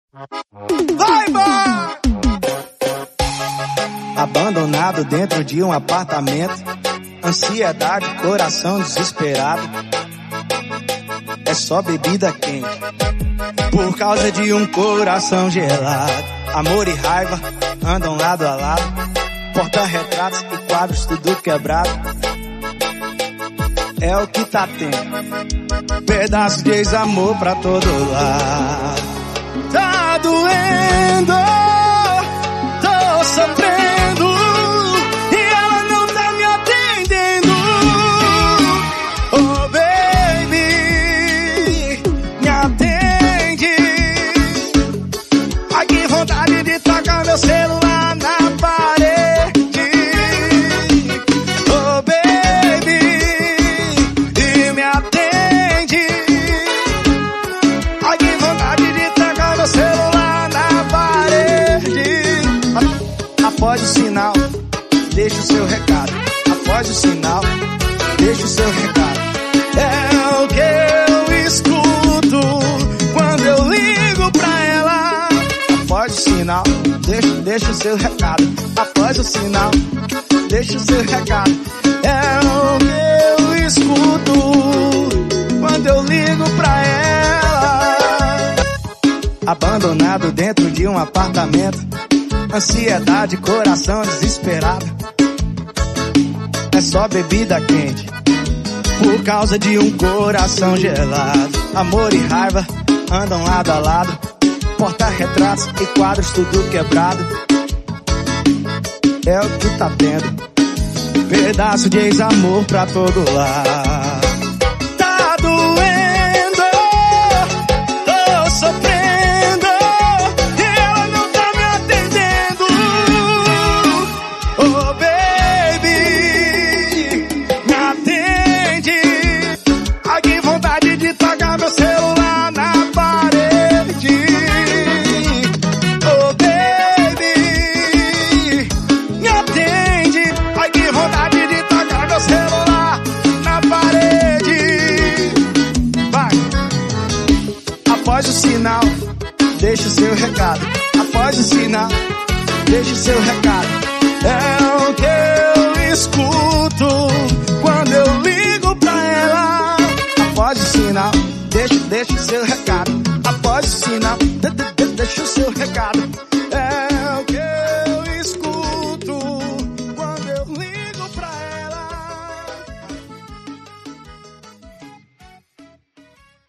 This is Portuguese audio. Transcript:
Vai, vai! Abandonado dentro de um apartamento, ansiedade, coração desesperado. É só bebida quente, por causa de um coração gelado. Amor e raiva andam lado a lado, porta-retratos e quadros tudo quebrado. É o que tá tendo, pedaço de ex-amor pra todo lado. Tá doendo, tô sofrendo, e ela não tá me atendendo. Oh baby, me atende. Ai que vontade de tocar meu celular na parede. Oh baby, me atende. Ai que vontade de tocar meu celular na parede. Após o sinal, deixa o seu recado. Após o sinal, deixa o seu recado. É o que eu escuto quando eu ligo pra ela. Após o sinal, deixa o seu recado. Após o sinal, deixa o seu recado. É o que eu escuto quando eu ligo pra ela. Abandonado dentro de um apartamento, ansiedade, coração desesperado. É só bebida quente, por causa de um coração gelado. Amor e raiva andam lado a lado, porta-retratos e quadros tudo quebrado. É o que tá tendo, pedaço de ex-amor pra todo lado. Tá doendo, tô sofrendo, e ela não tá me atendendo. Oh baby, me atende. Ai que vontade de tocar meu celular na parede. Oh baby, me atende. Ai que vontade de tocar meu celular na parede. Vai! Após o sinal, deixa o seu recado. Após o sinal, deixa o seu recado. É o que eu escuto quando eu ligo pra ela. Após o sinal, deixa o seu recado. Após o sinal, deixa o seu recado. É o que eu escuto.